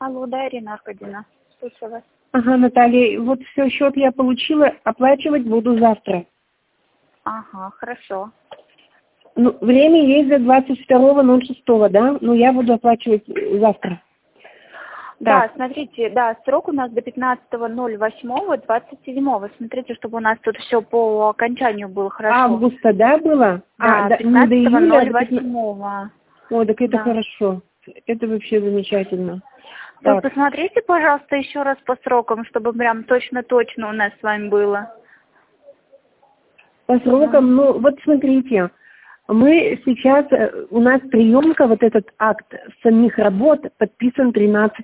Алло, да, Ирина Аркадьевна, слушаю вас. Ага, Наталья, вот все, счет я получила, оплачивать буду завтра. Ага, хорошо. Ну, время есть до 22.06, да? Ну, я буду оплачивать завтра. Да, Так. смотрите, да, срок у нас до 15.08.27. Смотрите, чтобы у нас тут все по окончанию было хорошо. Августа, да, было? Да, Не до июля, а до 15.08. О, так это Да. хорошо. Это вообще замечательно. Вы Так. посмотрите, пожалуйста, еще раз по срокам, чтобы прям точно-точно у нас с вами было. По срокам, ну, вот смотрите, мы сейчас, у нас приемка, вот этот акт самих работ подписан 13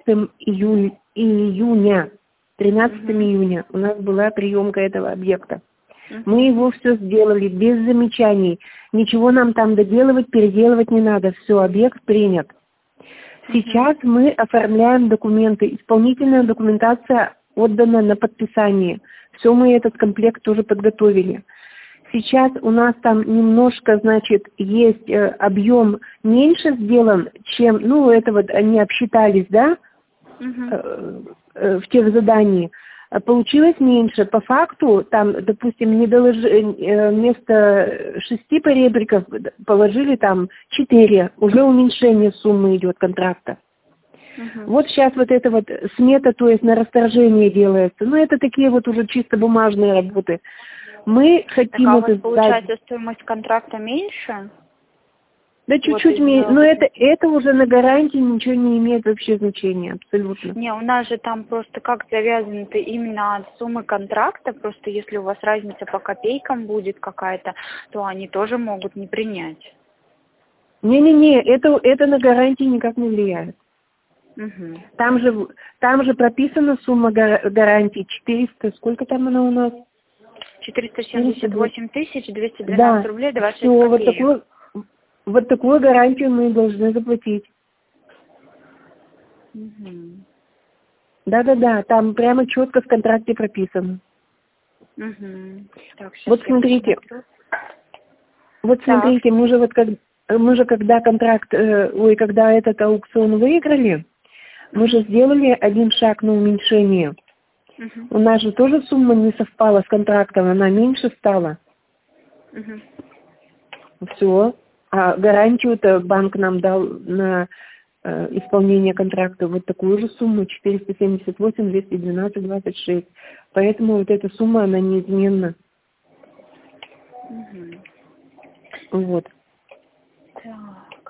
июня. 13 июня у нас была приемка этого объекта. Мы его все сделали без замечаний. Ничего нам там доделывать, переделывать не надо. Все, объект принят. Сейчас мы оформляем документы. Исполнительная документация отдана на подписание. Все, мы этот комплект тоже подготовили. Сейчас у нас там немножко, значит, есть объем меньше сделан, чем, ну, это вот они обсчитались, да, в тех заданиях. Получилось меньше. По факту, там, допустим, вместо 6 поребриков положили там 4. Уже уменьшение суммы идет контракта. Вот сейчас вот эта вот смета, то есть на расторжение делается. Ну, это такие вот уже чисто бумажные работы. Мы хотим так, а у вас, это получается, сдать. стоимость контракта меньше? Да чуть-чуть меньше. Но это уже на гарантии ничего не имеет вообще значения, абсолютно. Не, у нас же там просто как завязано-то именно от суммы контракта. Просто если у вас разница по копейкам будет какая-то, то они тоже могут не принять. Не-не-не, это на гарантии никак не влияет. Там же прописана сумма гарантии 400, сколько там она у нас? 478 212 рублей 26 все, копеек. вот такую гарантию мы должны заплатить. Да-да-да, там прямо четко в контракте прописано. Так, вот смотрите, мы же когда контракт, когда этот аукцион выиграли, мы же сделали один шаг на уменьшение. У нас же тоже сумма не совпала с контрактом, она меньше стала. Все. А гарантию-то банк нам дал на исполнение контракта вот такую же сумму, 478 212 26. Поэтому вот эта сумма, она неизменна. Вот. Так.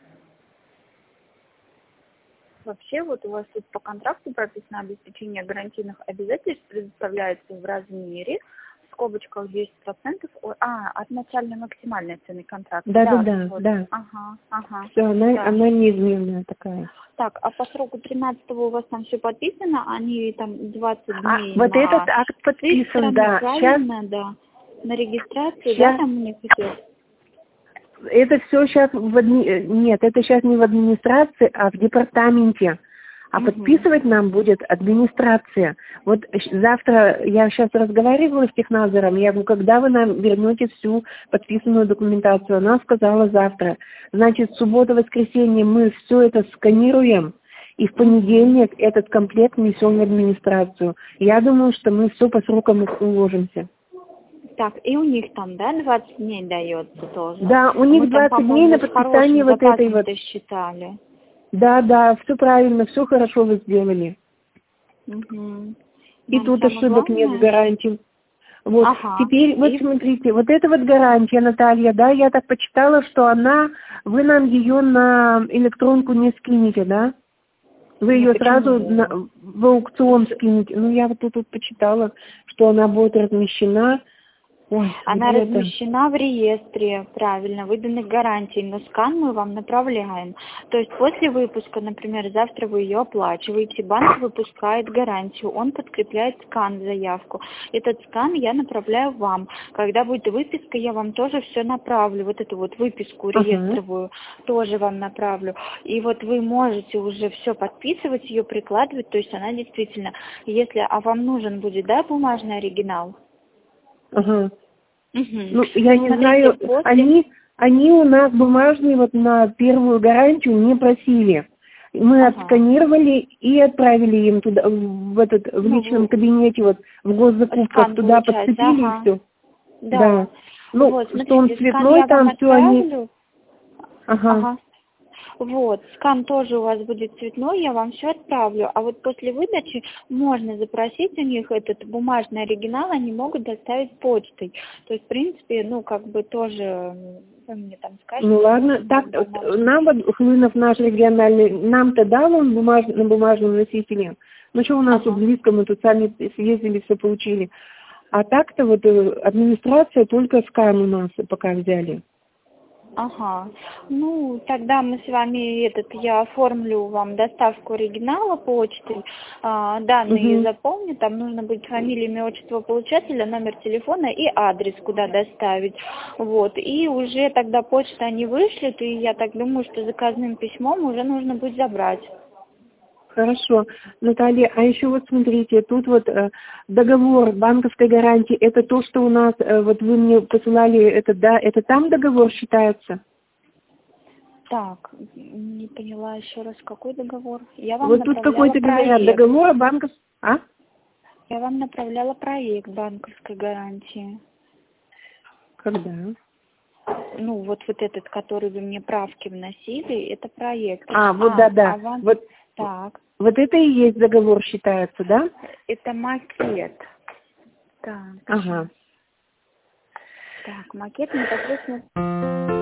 Вообще, вот у вас тут по контракту прописано обеспечение гарантийных обязательств предоставляется в размере, в скобочках 10% от начальной максимальной цены контракта. Да. Ага. Все, она неизменная такая. Так, а по сроку 13-го у вас там все подписано, они там 20 дней вот этот акт подписан, да. Правильно, сейчас, да. На регистрацию, сейчас, да, там у них идет? Это все сейчас нет, это сейчас не в администрации, а в департаменте. А подписывать нам будет администрация. Вот завтра, я сейчас разговаривала с технадзором, я говорю, когда вы нам вернете всю подписанную документацию? Она сказала завтра. Значит, суббота, воскресенье мы все это сканируем, и в понедельник этот комплект несем в администрацию. Я думаю, что мы все по срокам уложимся. Так, и у них там, да, 20 дней дается тоже? Да, у них 20 дней на подписание вот этой вот. Считали. Да, все правильно, все хорошо вы сделали. И тут ошибок нет с гарантией. Вот, теперь, вот смотрите, вот эта вот гарантия, Наталья, да, я так почитала, что вы нам ее на электронку не скинете, да? Вы ее сразу в аукцион скинете. Ну, я вот тут почитала, что она будет размещена. Она размещена в реестре, правильно, выданных гарантий, но скан мы вам направляем. То есть после выпуска, например, завтра вы ее оплачиваете, банк выпускает гарантию, он подкрепляет скан в заявку. Этот скан я направляю вам. Когда будет выписка, я вам тоже все направлю, вот эту вот выписку реестровую тоже вам направлю. И вот вы можете уже все подписывать, ее прикладывать, то есть она действительно, а вам нужен будет, да, бумажный оригинал? Ну, я не знаю, они у нас бумажные вот на первую гарантию не просили. Мы отсканировали и отправили им туда, в личном кабинете, вот в госзакупках, туда подцепили и все. Да. Ну, вот, смотрите, что он цветной, там все они... Ага. Вот, скан тоже у вас будет цветной, я вам все отправлю. А вот после выдачи можно запросить у них этот бумажный оригинал, они могут доставить почтой. То есть, в принципе, ну, как бы тоже, вы мне там скажете. Ну, ладно, так, нам вот Хлынов наш региональный, нам-то дал он на бумажном носителе. Ну, что у нас тут близко, мы тут сами съездили, все получили. А так-то вот администрация только скан у нас пока взяли. Ага. Ну, тогда мы с вами я оформлю вам доставку оригинала почты, данные заполню, там нужно будет фамилия, имя, отчество получателя, номер телефона и адрес, куда доставить. Вот. И уже тогда почта они вышлют, и я так думаю, что заказным письмом уже нужно будет забрать. Хорошо. Наталья, а еще вот смотрите, тут вот договор банковской гарантии, это то, что у нас, вот вы мне посылали, это там договор считается? Так, не поняла еще раз, какой договор? Я вам вот тут какой-то говорят, договор банковской... Я вам направляла проект банковской гарантии. Когда? Ну, вот этот, который вы мне правки вносили, это проект. Вот да. Вот, так. Вот это и есть договор считается, да? Это макет. Так. Ага. Так, макет непосредственно...